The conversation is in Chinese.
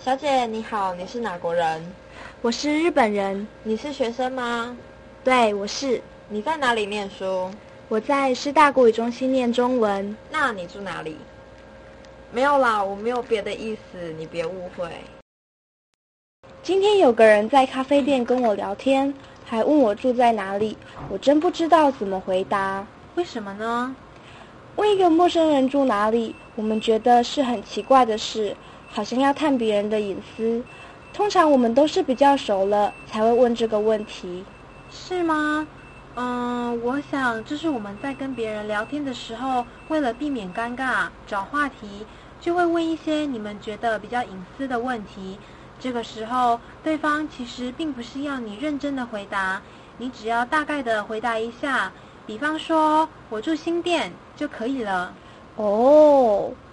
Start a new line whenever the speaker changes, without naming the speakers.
小姐你好，你是哪国人？
我是日本人。
你是学生吗？
对，我是。
你在哪里念书？
我在师大国语中心念中文。
那你住哪里？没有啦，我没有别的意思，你别误会。
今天有个人在咖啡店跟我聊天，还问我住在哪里，我真不知道怎么回答。
为什么呢？
问一个陌生人住哪里，我们觉得是很奇怪的事，好像要探别人的隐私。通常我们都是比较熟了才会问这个问题。
是吗？我想这是我们在跟别人聊天的时候，为了避免尴尬，找话题，就会问一些你们觉得比较隐私的问题。这个时候，对方其实并不是要你认真的回答，你只要大概的回答一下，比方说我住新店就可以了。
哦，